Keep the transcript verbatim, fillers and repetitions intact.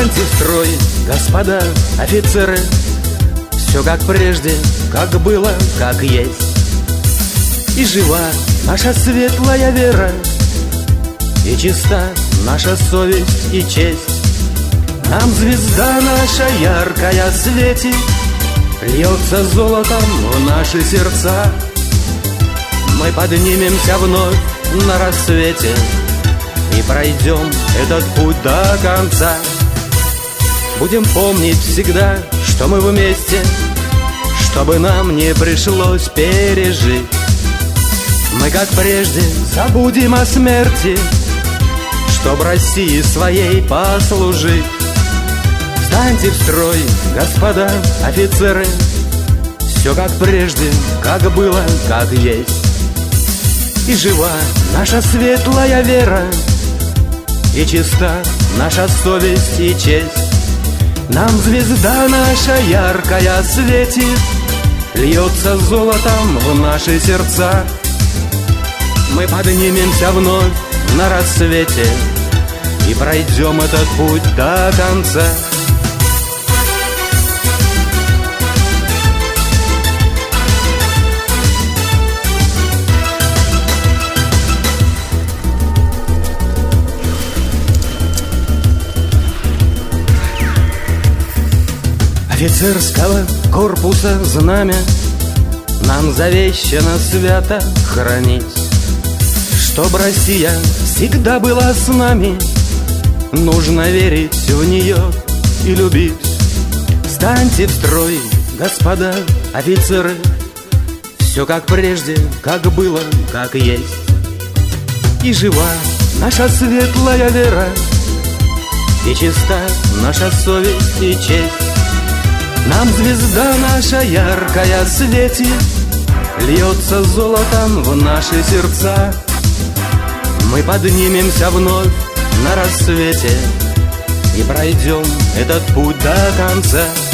Встаньте в строй, господа офицеры, все как прежде, как было, как есть. И жива наша светлая вера, и чиста наша совесть и честь. Нам звезда наша яркая светит, льется золотом в наши сердца. Мы поднимемся вновь на рассвете и пройдем этот путь до конца. Будем помнить всегда, что мы вместе, чтобы нам не пришлось пережить. Мы, как прежде, забудем о смерти, чтоб России своей послужить. Встаньте в строй, господа офицеры, все как прежде, как было, как есть. И жива наша светлая вера, и чиста наша совесть и честь. Нам звезда наша яркая светит, льется золотом в наши сердца. Мы поднимемся вновь на рассвете и пройдем этот путь до конца. Офицерского корпуса знамя нам завещано свято хранить. Чтоб Россия всегда была с нами, нужно верить в нее и любить. Встаньте в строй, господа офицеры, все как прежде, как было, как есть. И жива наша светлая вера, и чиста наша совесть и честь. Нам звезда наша яркая светит, льется золотом в наши сердца. Мы поднимемся вновь на рассвете и пройдем этот путь до конца.